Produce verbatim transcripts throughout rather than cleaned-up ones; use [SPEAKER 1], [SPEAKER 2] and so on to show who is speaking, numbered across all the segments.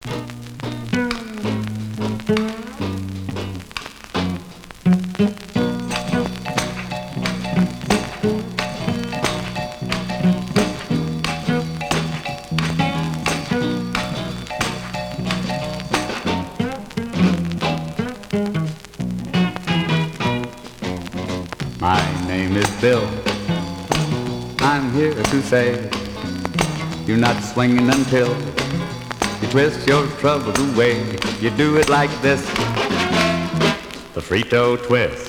[SPEAKER 1] My name is Bill. I'm here to say you're not swinging until you twist your troubles away. You do it like this, the Frito twist.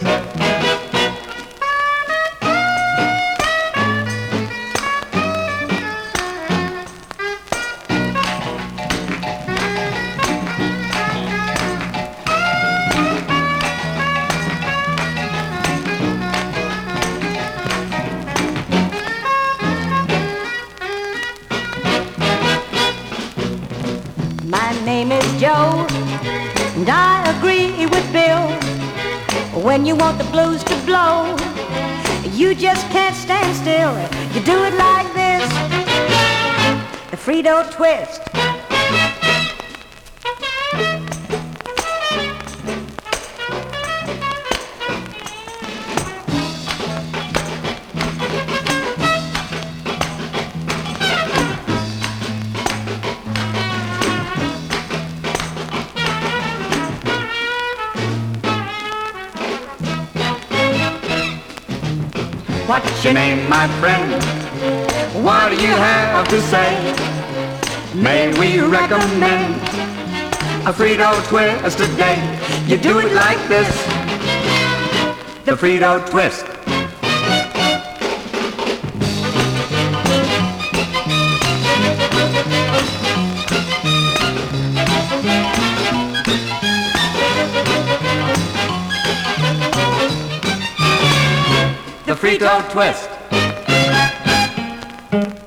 [SPEAKER 2] My name is Joe, and I agree with Bill. When you want the blues to blow, you just can't stand still. You do it like this, the Frito twist.
[SPEAKER 1] What's your name, my friend? What do you have to say? May we recommend a Frito twist today? You do it like this, the Frito twist. The Frito twist.